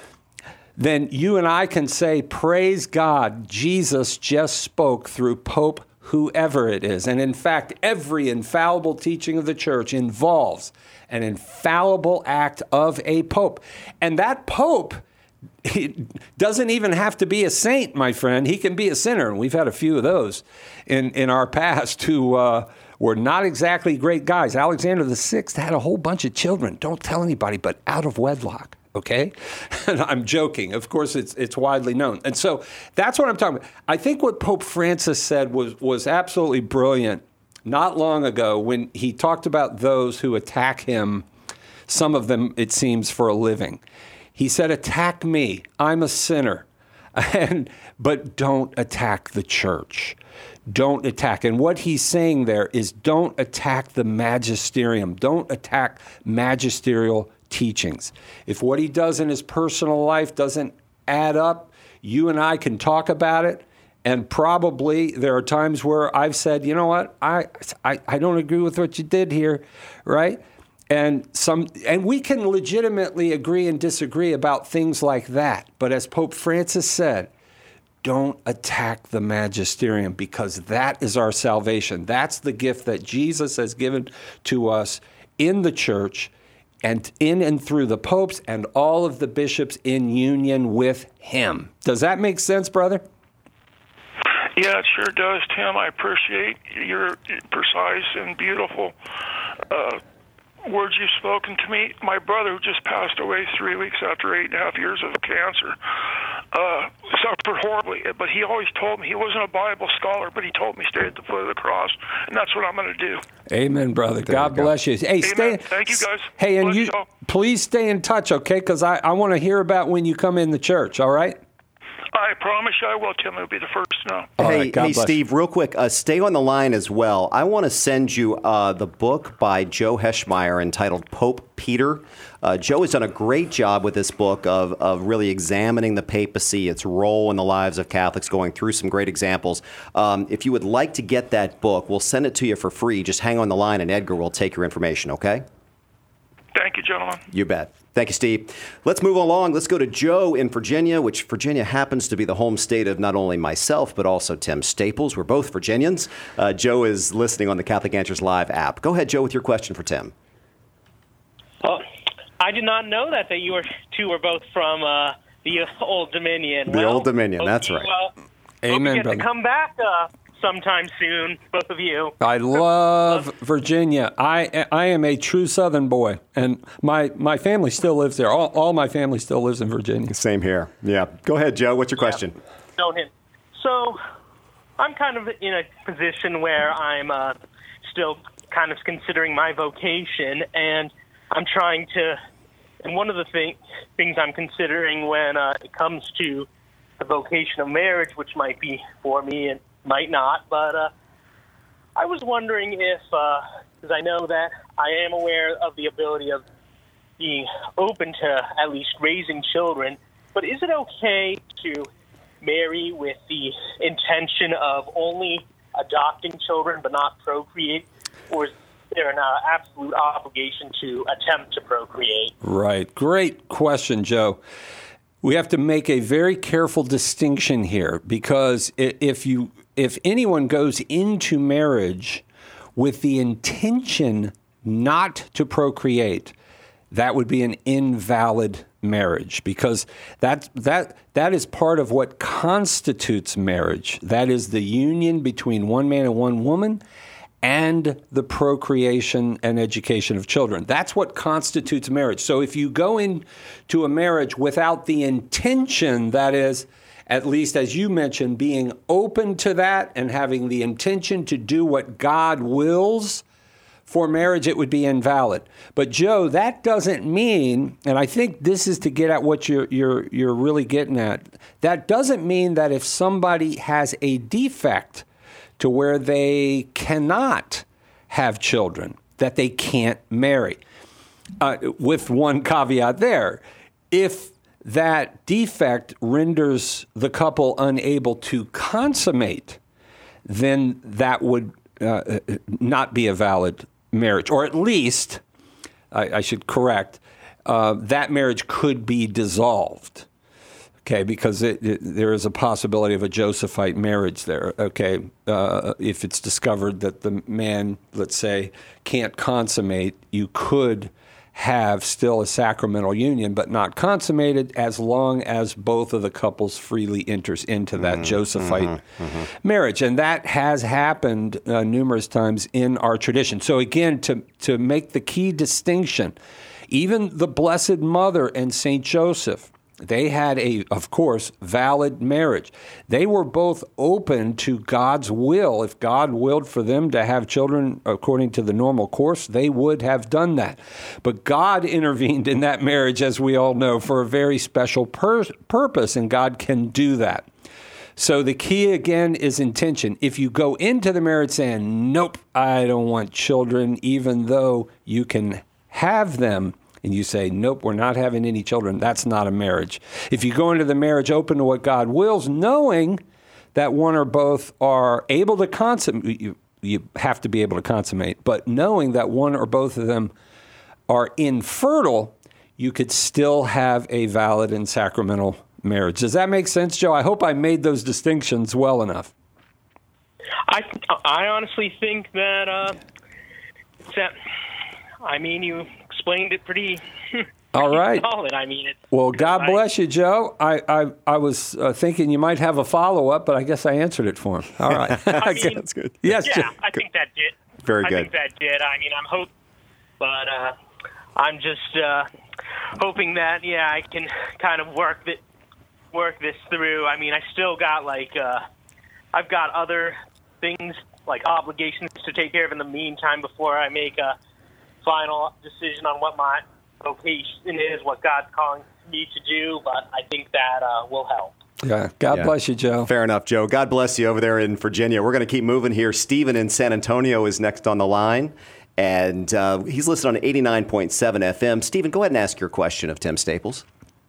then you and I can say, praise God, Jesus just spoke through Pope whoever it is. And in fact, every infallible teaching of the church involves an infallible act of a pope. And that pope, he doesn't even have to be a saint, my friend. He can be a sinner. And we've had a few of those in, in our past who uh, were not exactly great guys. Alexander the Sixth had a whole bunch of children. Don't tell anybody, but out of wedlock. Okay? And I'm joking. Of course, it's it's widely known. And so that's what I'm talking about. I think what Pope Francis said was, was absolutely brilliant not long ago when he talked about those who attack him, some of them, it seems, for a living. He said, attack me. I'm a sinner. And but don't attack the church. Don't attack. And what he's saying there is don't attack the magisterium. Don't attack magisterial teachings. If what he does in his personal life doesn't add up, you and I can talk about it. And probably there are times where I've said, you know what, I, I, I don't agree with what you did here, right? And some, and we can legitimately agree and disagree about things like that. But as Pope Francis said, don't attack the magisterium, because that is our salvation. That's the gift that Jesus has given to us in the church, and in and through the popes and all of the bishops in union with him. Does that make sense, brother? Yeah, it sure does, Tim. I appreciate your precise and beautiful uh, words you've spoken to me. My brother, who just passed away three weeks after eight and a half years of cancer, uh, suffered horribly. But he always told me, he wasn't a Bible scholar, but he told me stay at the foot of the cross, and that's what I'm going to do. Amen, brother. There God you go. bless you. Hey, Amen. stay. Thank you, guys. Hey, and Bless you, y'all. please stay in touch, okay? Because I, I want to hear about when you come in the church, all right? I promise you I will, Tim. It'll be the first to know. All hey, right, God hey bless Steve, real quick, uh, stay on the line as well. I want to send you uh, the book by Joe Heschmeyer entitled Pope Peter. Uh, Joe has done a great job with this book of, of really examining the papacy, its role in the lives of Catholics, going through some great examples. Um, if you would like to get that book, we'll send it to you for free. Just hang on the line and Edgar will take your information, okay? Thank you, gentlemen. You bet. Thank you, Steve. Let's move along. Let's go to Joe in Virginia, which Virginia happens to be the home state of not only myself, but also Tim Staples. We're both Virginians. Uh, Joe is listening on the Catholic Answers Live app. Go ahead, Joe, with your question for Tim. Oh, I did not know that, that you were two were both from uh, the Old Dominion. The well, Old Dominion, that's you, right. Uh, Amen, hope you get brother. to come back uh, sometime soon, both of you. I love Virginia. I I am a true Southern boy, and my, my family still lives there. All, all my family still lives in Virginia. Same here. Yeah. Go ahead, Joe. What's your question? Know him. So I'm kind of in a position where I'm uh, still kind of considering my vocation, and I'm trying to, and one of the thing, things I'm considering when uh, it comes to the vocation of marriage, which might be for me and might not, but uh, I was wondering if, because uh, I know that I am aware of the ability of being open to at least raising children, but is it okay to marry with the intention of only adopting children but not procreate, or is there an uh, absolute obligation to attempt to procreate? Right. Great question, Joe. We have to make a very careful distinction here, because if you if anyone goes into marriage with the intention not to procreate, that would be an invalid marriage, because that that that is part of what constitutes marriage. That is the union between one man and one woman, and the procreation and education of children. That's what constitutes marriage. So if you go into a marriage without the intention, that is, at least as you mentioned, being open to that and having the intention to do what God wills for marriage, it would be invalid. But Joe, that doesn't mean, and I think this is to get at what you're you're you're really getting at, that doesn't mean that if somebody has a defect to where they cannot have children, that they can't marry. Uh, with one caveat there. If that defect renders the couple unable to consummate, then that would uh, not be a valid marriage, or at least, I, I should correct, uh, that marriage could be dissolved. Okay, because it, it, there is a possibility of a Josephite marriage there. Okay, uh, if it's discovered that the man, let's say, can't consummate, you could have still a sacramental union, but not consummated, as long as both of the couples freely enters into that mm-hmm, Josephite mm-hmm, mm-hmm. marriage. And that has happened uh, numerous times in our tradition. So again, to, to make the key distinction, even the Blessed Mother and Saint Joseph, they had a, of course, valid marriage. They were both open to God's will. If God willed for them to have children according to the normal course, they would have done that. But God intervened in that marriage, as we all know, for a very special pur- purpose, and God can do that. So the key, again, is intention. If you go into the marriage saying, nope, I don't want children, even though you can have them, and you say, nope, we're not having any children, that's not a marriage. If you go into the marriage open to what God wills, knowing that one or both are able to consummate, you, you have to be able to consummate, but knowing that one or both of them are infertile, you could still have a valid and sacramental marriage. Does that make sense, Joe? I hope I made those distinctions well enough. I, I honestly think that, uh, that, I mean, you explained it pretty, all right. solid. I mean, it's, well, God I, bless you, Joe. I I, I was uh, thinking you might have a follow-up, but I guess I answered it for him. All right. I mean, that's good. Yes, yeah, Joe. I think that did. Very I good. I think that did. I mean, I'm hope, but uh, I'm just uh, hoping that, yeah, I can kind of work that work this through. I mean, I still got, like, uh, I've got other things, like obligations to take care of in the meantime before I make a final decision on what my vocation is, what God's calling me to do, but I think that uh, will help. Yeah. God yeah. bless you, Joe. Fair enough, Joe. God bless you over there in Virginia. We're going to keep moving here. Stephen in San Antonio is next on the line, and uh, he's listed on eighty-nine point seven F M. Stephen, go ahead and ask your question of Tim Staples.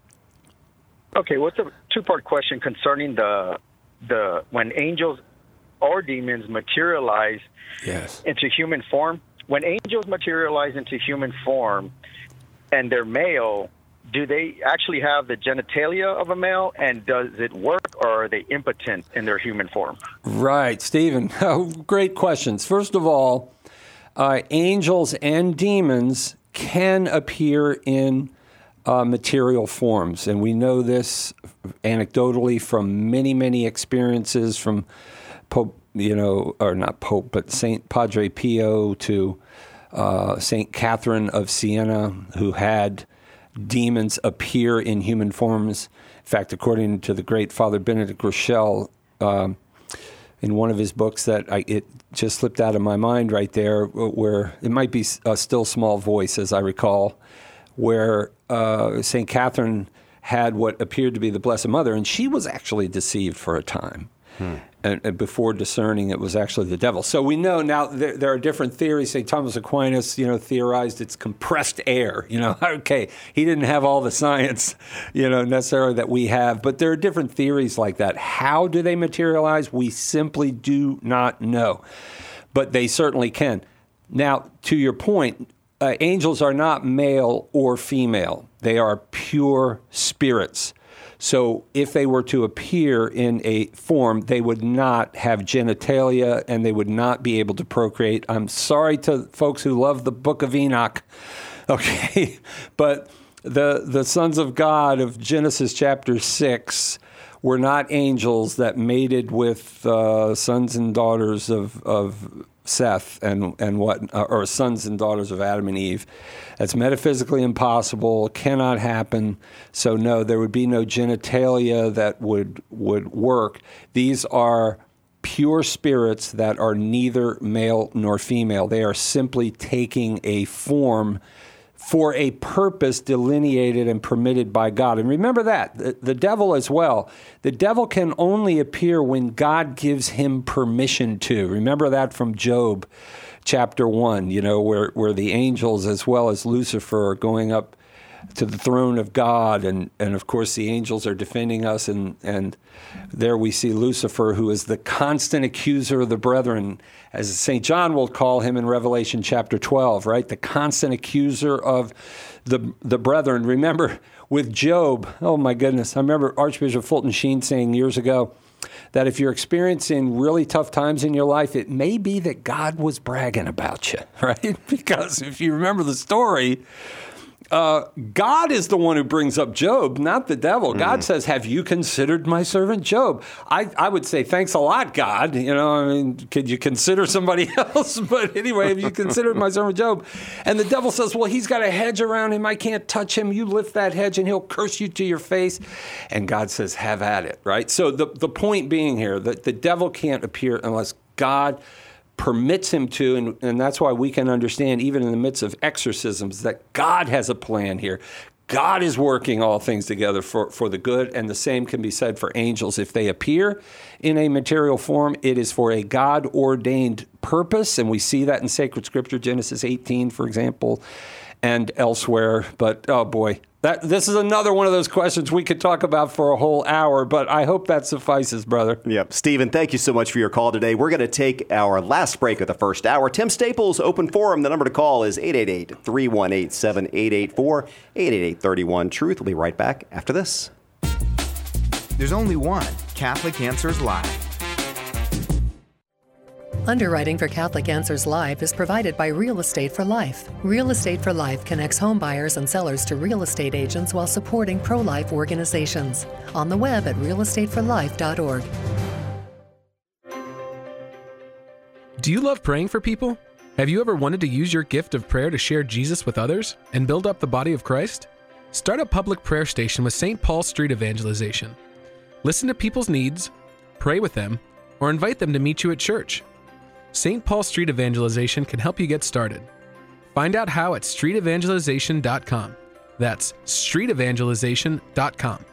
Okay, what's a two-part question concerning the the when angels or demons materialize yes. into human form? When angels materialize into human form and they're male, do they actually have the genitalia of a male, and does it work, or are they impotent in their human form? Right, Stephen. Oh, great questions. First of all, uh, angels and demons can appear in uh, material forms, and we know this anecdotally from many, many experiences from Pope, you know, or not Pope, but Saint Padre Pio to uh, Saint Catherine of Siena, who had demons appear in human forms. In fact, according to the great Father Benedict Rochelle, um, in one of his books that I, it just slipped out of my mind right there, where it might be a still small voice, as I recall, where uh, Saint Catherine had what appeared to be the Blessed Mother, and she was actually deceived for a time. Hmm. And, and before discerning it was actually the devil. So we know now there, there are different theories. Saint Thomas Aquinas, you know, theorized it's compressed air. You know, okay, he didn't have all the science, you know, necessarily that we have, but there are different theories like that. How do they materialize? We simply do not know, but they certainly can. Now, to your point, uh, angels are not male or female. They are pure spirits. So if they were to appear in a form, they would not have genitalia and they would not be able to procreate. I'm sorry to folks who love the Book of Enoch, okay, but the the sons of God of Genesis chapter six were not angels that mated with uh, sons and daughters of, of Seth and and what or sons and daughters of Adam and Eve. That's metaphysically impossible, cannot happen. So no, there would be no genitalia that would would work. These are pure spirits that are neither male nor female. They are simply taking a form for a purpose delineated and permitted by God. And remember that, the, the devil as well. The devil can only appear when God gives him permission to. Remember that from Job chapter one, you know, where, where the angels as well as Lucifer are going up to the throne of God. And, and of course, the angels are defending us. And, and there we see Lucifer, who is the constant accuser of the brethren, as Saint John will call him in Revelation chapter twelve, right? The constant accuser of the the brethren. Remember with Job, oh my goodness, I remember Archbishop Fulton Sheen saying years ago that if you're experiencing really tough times in your life, it may be that God was bragging about you, right? Because if you remember the story, Uh, God is the one who brings up Job, not the devil. Mm. God says, have you considered my servant Job? I, I would say, thanks a lot, God. You know, I mean, could you consider somebody else? But anyway, have you considered my servant Job? And the devil says, well, he's got a hedge around him. I can't touch him. You lift that hedge and he'll curse you to your face. And God says, have at it, right? So the, the point being here that the devil can't appear unless God permits him to, and, and that's why we can understand, even in the midst of exorcisms, that God has a plan here. God is working all things together for, for the good, and the same can be said for angels. If they appear in a material form, it is for a God-ordained purpose, and we see that in sacred scripture, Genesis eighteen, for example, and elsewhere. But, oh boy, that this is another one of those questions we could talk about for a whole hour, but I hope that suffices, brother. Yep. Stephen, thank you so much for your call today. We're going to take our last break of the first hour. Tim Staples, Open Forum. The number to call is eight eight eight, three one eight, seven eight eight four, eight eight eight, three one, truth. We'll be right back after this. There's only one Catholic Answers Live. Underwriting for Catholic Answers Live is provided by Real Estate for Life. Real Estate for Life connects home buyers and sellers to real estate agents while supporting pro-life organizations. On the web at real estate for life dot org. Do you love praying for people? Have you ever wanted to use your gift of prayer to share Jesus with others and build up the body of Christ? Start a public prayer station with Saint Paul Street Evangelization. Listen to people's needs, pray with them, or invite them to meet you at church. Saint Paul Street Evangelization can help you get started. Find out how at street evangelization dot com. That's street evangelization dot com.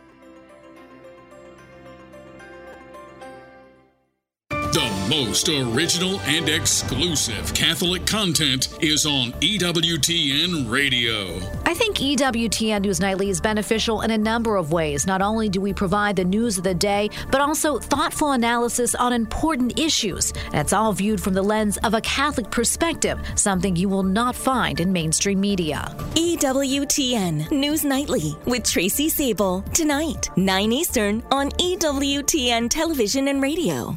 The most original and exclusive Catholic content is on E W T N Radio. I think E W T N News Nightly is beneficial in a number of ways. Not only do we provide the news of the day, but also thoughtful analysis on important issues. And it's all viewed from the lens of a Catholic perspective, something you will not find in mainstream media. E W T N News Nightly with Tracy Sable. Tonight, nine Eastern on E W T N Television and Radio.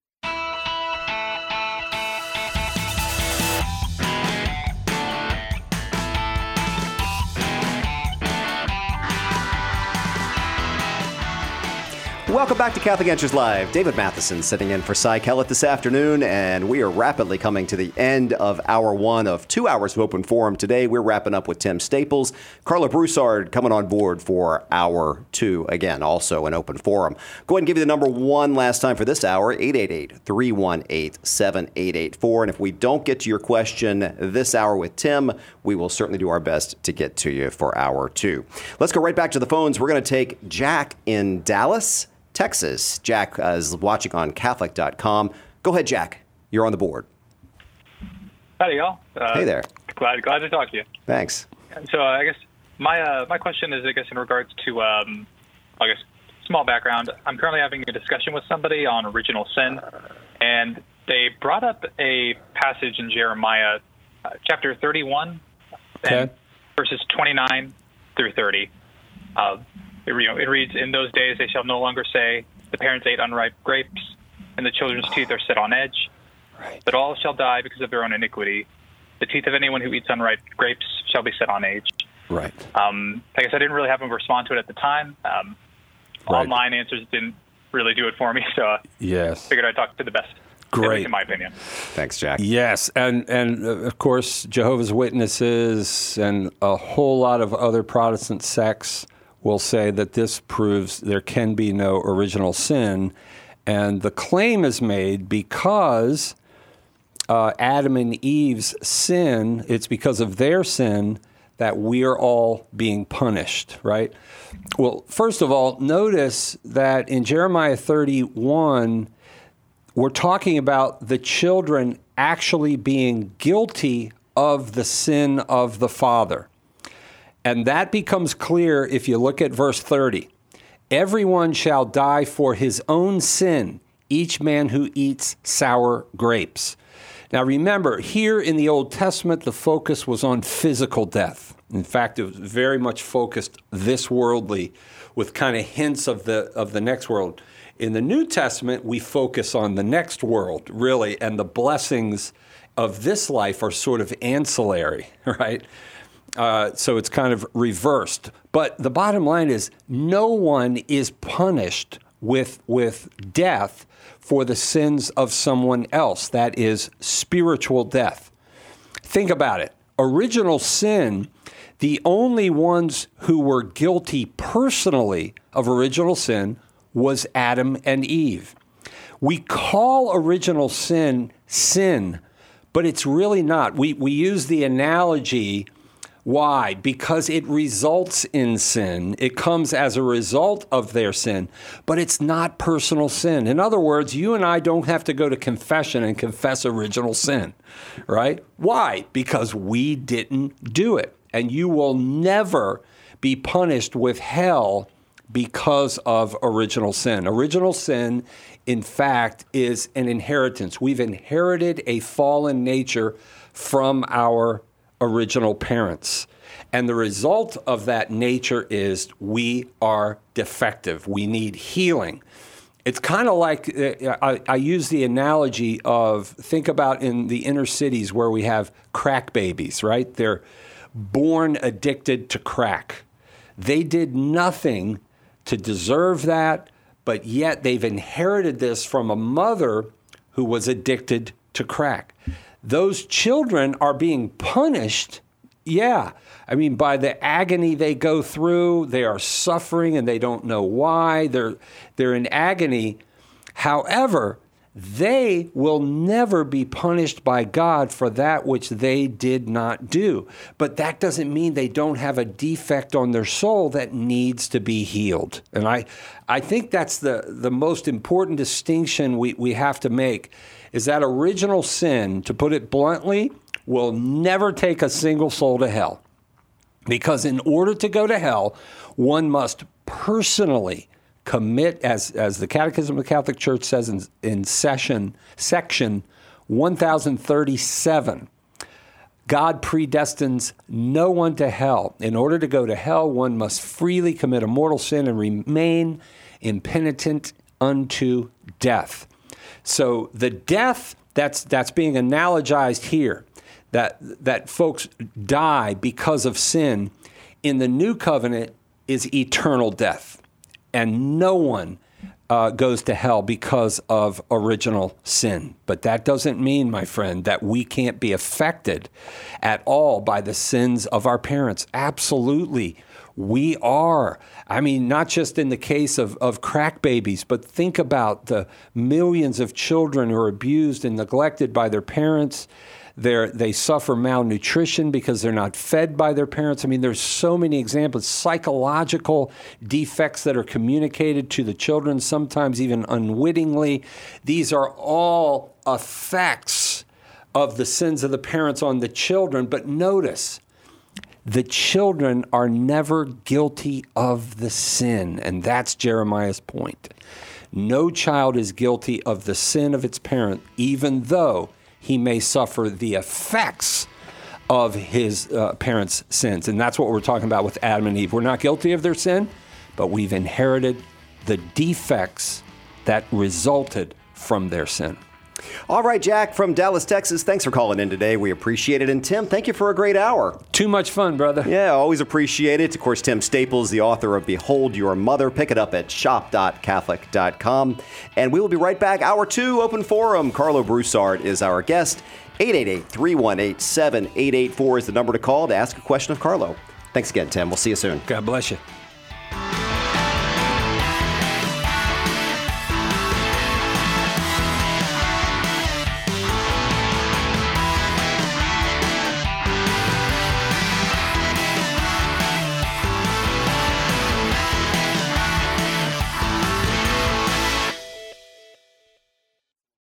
Welcome back to Catholic Answers Live. David Matheson sitting in for Cy Kellett this afternoon, and we are rapidly coming to the end of hour one of two hours of Open Forum. Today, we're wrapping up with Tim Staples. Carla Broussard coming on board for hour two, again, also an Open Forum. Go ahead and give you the number one last time for this hour, eight eight eight, three one eight, seven eight eight four. And if we don't get to your question this hour with Tim, we will certainly do our best to get to you for hour two. Let's go right back to the phones. We're going to take Jack in Dallas, Texas. Jack uh, is watching on Catholic dot com. Go ahead, Jack. You're on the board. Howdy, y'all. Uh, hey there. Glad glad to talk to you. Thanks. So uh, I guess my uh, my question is, I guess, in regards to, um, I guess, small background. I'm currently having a discussion with somebody on original sin, and they brought up a passage in Jeremiah, uh, chapter thirty-one, okay. and verses twenty-nine through thirty. Uh, It, you know, it reads, "In those days they shall no longer say, the parents ate unripe grapes, and the children's teeth are set on edge. Right. But all shall die because of their own iniquity. The teeth of anyone who eats unripe grapes shall be set on edge. Right. Um, I guess I didn't really have them respond to it at the time. Um, Right. Online answers didn't really do it for me, so I Yes. figured I'd talk to the best. Great. At least in my opinion. Thanks, Jack. Yes, and and uh, of course Jehovah's Witnesses and a whole lot of other Protestant sects will say that this proves there can be no original sin, and the claim is made because uh, Adam and Eve's sin. It's because of their sin that we are all being punished, right? Well, first of all, notice that in Jeremiah thirty-one, we're talking about the children actually being guilty of the sin of the father. And that becomes clear if you look at verse thirty. Everyone shall die for his own sin, each man who eats sour grapes. Now remember, here in the Old Testament, the focus was on physical death. In fact, it was very much focused this worldly, with kind of hints of the of the next world. In the New Testament, we focus on the next world, really, and the blessings of this life are sort of ancillary, right? Uh, so it's kind of reversed. But the bottom line is no one is punished with, with death for the sins of someone else. That is spiritual death. Think about it. Original sin, the only ones who were guilty personally of original sin was Adam and Eve. We call original sin sin, but it's really not. We, we use the analogy. Why? Because it results in sin. It comes as a result of their sin, but it's not personal sin. In other words, you and I don't have to go to confession and confess original sin, right? Why? Because we didn't do it. And you will never be punished with hell because of original sin. Original sin, in fact, is an inheritance. We've inherited a fallen nature from our original parents. And the result of that nature is we are defective. We need healing. It's kind of like, uh, I, I use the analogy of, think about in the inner cities where we have crack babies, right? They're born addicted to crack. They did nothing to deserve that, but yet they've inherited this from a mother who was addicted to crack. Those children are being punished, yeah. I mean, by the agony they go through, they are suffering and they don't know why. They're, they're in agony. However, they will never be punished by God for that which they did not do. But that doesn't mean they don't have a defect on their soul that needs to be healed. And I, I think that's the, the most important distinction we, we have to make, is that original sin, to put it bluntly, will never take a single soul to hell. Because in order to go to hell, one must personally commit, as, as the Catechism of the Catholic Church says in, in session, section one thousand thirty-seven, God predestines no one to hell. In order to go to hell, one must freely commit a mortal sin and remain impenitent unto death. So the death that's that's being analogized here, that that folks die because of sin, in the new covenant is eternal death. And no one uh, goes to hell because of original sin. But that doesn't mean, my friend, that we can't be affected at all by the sins of our parents. Absolutely. We are. I mean, not just in the case of, of crack babies, but think about the millions of children who are abused and neglected by their parents. They're, they suffer malnutrition because they're not fed by their parents. I mean, there's so many examples, psychological defects that are communicated to the children, sometimes even unwittingly. These are all effects of the sins of the parents on the children. But notice, the children are never guilty of the sin, and that's Jeremiah's point. No child is guilty of the sin of its parent, even though he may suffer the effects of his uh, parents' sins. And that's what we're talking about with Adam and Eve. We're not guilty of their sin, but we've inherited the defects that resulted from their sin. All right, Jack from Dallas, Texas, thanks for calling in today. We appreciate it. And Tim, thank you for a great hour. Too much fun, brother. Yeah, always appreciate it. Of course, Tim Staples, the author of Behold Your Mother. Pick it up at shop dot catholic dot com. And we will be right back. Hour two, Open Forum. Carlo Broussard is our guest. eight eight eight, three one eight, seven eight eight four is the number to call to ask a question of Carlo. Thanks again, Tim. We'll see you soon. God bless you.